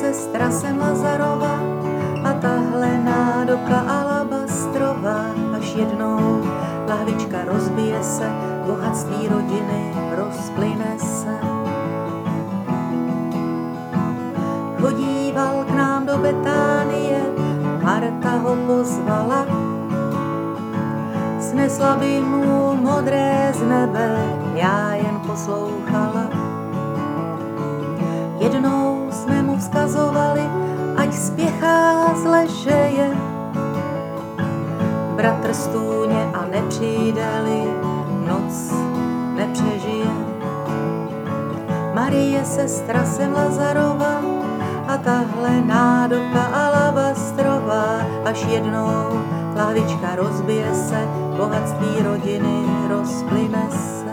sestra jsem Lazarova a tahle nádoba alabastrová, až jednou lahvička rozbije se, bohatství rodiny rozplyne se. Chodíval k nám do Betánie, Marta ho pozvala, snesla by mu modré z nebe, já jen poslouchala. Jednou jsme mu vzkazovali, ať spěchá z ležeje, bratr stůně a nepřijde-li, noc nepřežije. Marie, sestra jsem Lazarova a tahle nádoba alabastrová, až jednou lahvička rozbije se, bohatství rodiny rozplyne se.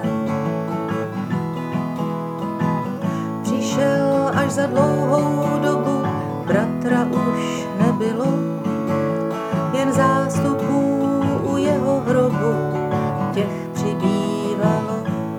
Přišel až za dlouhou dobu, bratra už nebylo, jen zástupů u jeho hrobu těch přibývalo.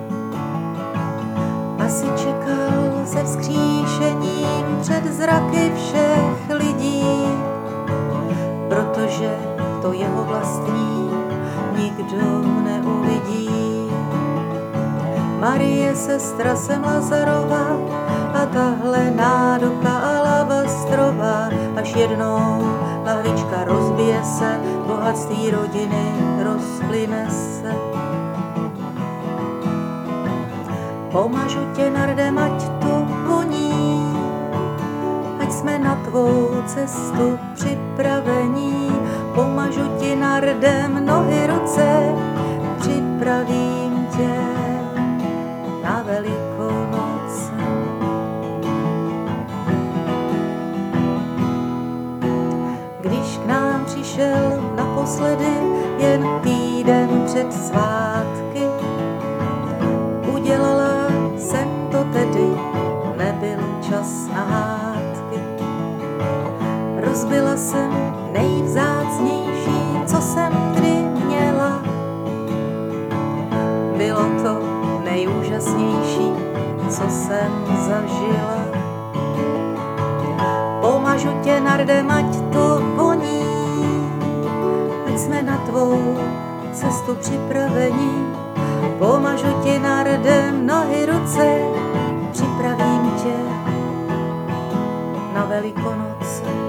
Asi čekal se vzkříšením před zraky všech lidí, protože to jeho vlastní nikdo neuvidí. Marie, sestra jsem Lazarova a tahle nádoba alabastrová, až jednou lahvička rozbije se, bohatství rodiny rozplyne se. Pomažu tě nardem, ať to voní, ať jsme na tvou cestu připravení. Pomažu ti nardem nohy, ruce, připravím tě na Velikonoce. Když k nám přišel naposledy jen týden před svátky, udělala jsem to tedy, nebyl čas na hádky. Rozbila jsem nejvzácnější, co jsem kdy měla. Bylo to nejúžasnější, co jsem zažila. Pomažu tě nardem, ať to voní, ať jsme na tvou cestu připravení. Pomažu ti nardem nohy, ruce, připravím tě na Velikonoce.